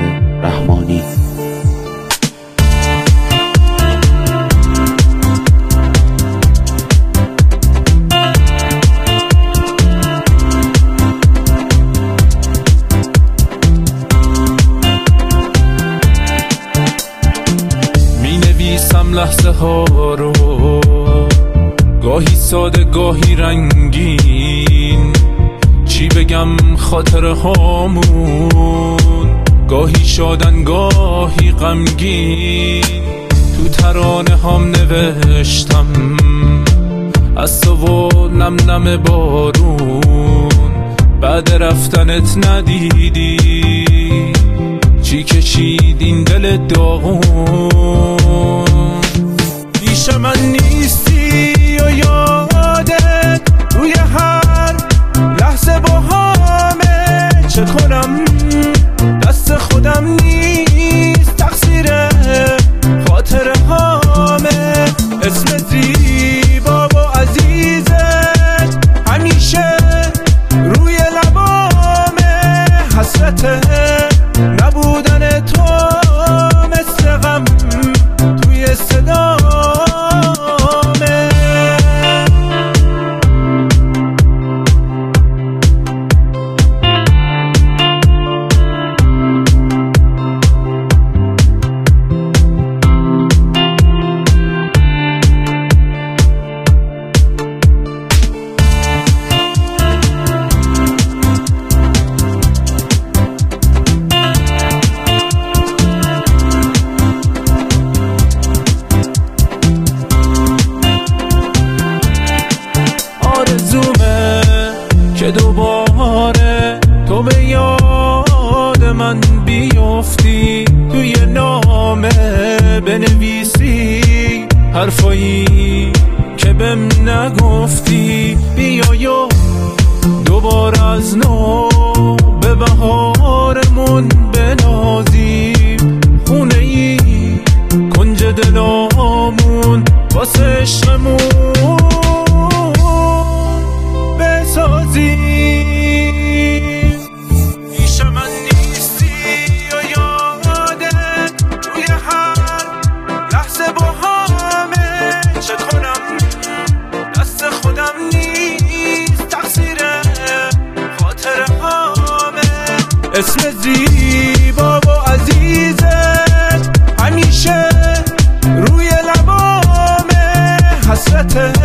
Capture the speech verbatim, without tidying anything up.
رحمانی. لحظه ها رو گاهی ساده گاهی رنگین، چی بگم خاطره هامون گاهی شادن گاهی غمگین. تو ترانه هم نوشتم از تو و نم نم بارون، بعد رفتنت ندیدی چی کشید این دل داغون. پیش من نیستی و یادت توی هر لحظه با همه، چه کنم دست خودم نیست، تقصیر خاطر همه. اسم زیبا و عزیزت همیشه روی لبامه، حسرت نبودن تو مثل غم توی صدا. که دوباره تو به یاد من بیفتی، توی نامه بنویسی حرفایی که بهم نگفتی. بیایو دوباره از نو به بهارمون بنازیم، خونه ای کنج دلامون واسه عشقمون بسازیم. پیش من نیستی و یادت توی هر لحظه با همه، چه کنم دست خودم نیست، تقصیر خاطر همه. اسم زیبا و عزیزت همیشه روی لبامه، حسرت